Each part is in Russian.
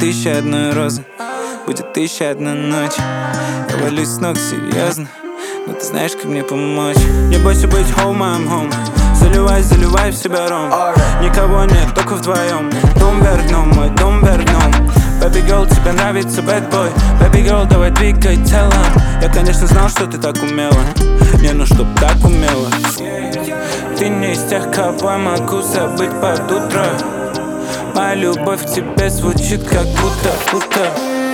1001 розы, будет 1001 ночь. Я валюсь с ног серьезно, но ты знаешь, как мне помочь. Не бойся быть home, I'm home. Заливай в себя ром. Никого нет, только вдвоем. Дом вверх дном, мой дом вверх дном. Baby girl, тебе нравится bad boy. Baby girl, давай двигай телом. Я, конечно, знал, что ты так умела. Не, ну чтоб так умела. Ты не из тех, кого я могу забыть под утро. Моя любовь к тебе звучит как будто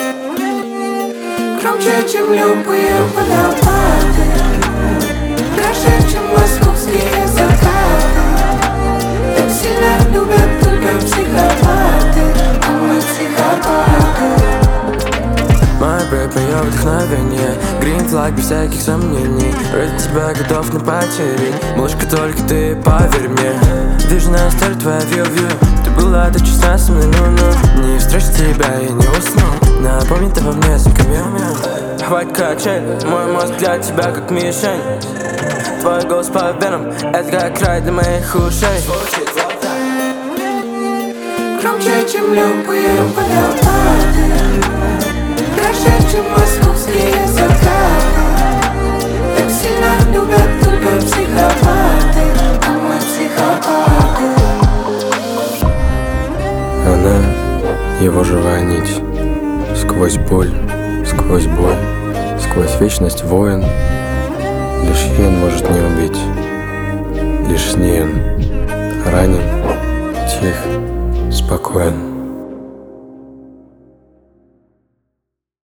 громче, чем любые водопады, дальше, чем московские закаты. Так сильно любят только психопаты, а мы психопаты. Моя бэйби, я вдохновение. Green flag без всяких сомнений. Ради тебя готов на потери. Малышка, только ты поверь мне. Вижу на истории твоя view. Ты была до часа со мной, не встречу тебя, я не усну. Напомни ты во мне несколько минут. Хватит качель, мой мозг для тебя как мишень. Твой голос по венам, это как рай для моих ушей. Громче, чем любые водопады, дальше, чем московские закаты. Так сильно любят только психопаты, а мы психопаты. Она — его живая нить. Сквозь боль, сквозь бой, сквозь вечность воин. Лишь ей он может не убить. Лишь с ней он ранен, тих, спокоен.